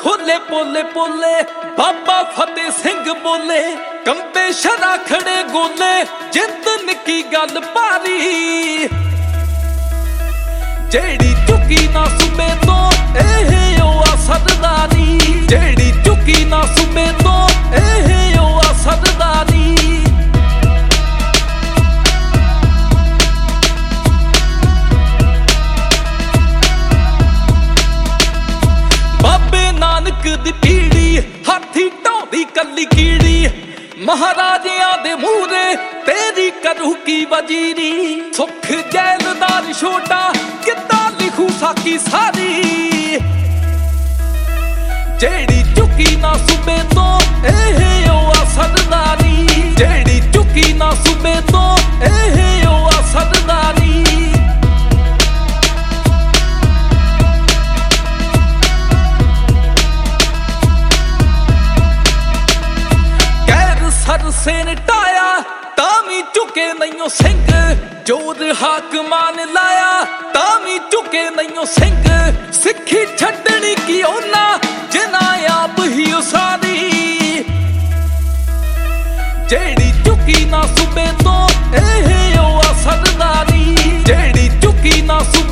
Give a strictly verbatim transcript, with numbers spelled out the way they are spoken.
खोले पोले पोले बाबा फतेह सिंह बोले कंबे शरा खड़े गोले जिंद निकी गल भारी जेड़ी चुकी ना सुबे तो एह ओ आ सरदारी जेड़ी चुकी ना सुबे तो एह ओ आ सरदारी बाबे नानक दी पीड़ी हाथी ढोंदी कली कीड़ी महाराजियां दे मूरे तेरी करू की वजीरी सुख जैलदार छोटा किता लिखू साकी सारी जेड़ी चुकी ना सुबे तो एह ओ आ सरदारी जेड़ी चुकी ना सुबे तो एह ओ आ सरदारी सर से नटाया तामी चुके नहीं सिंह जोर हाकमान लाया तामी चुके नहीं सिंह सिखी छड़नी की ओना जिना आप ही उसारी जेड़ी चुकी ना सुबे तो एह ओ आ सरदारी जेड़ी चुकी ना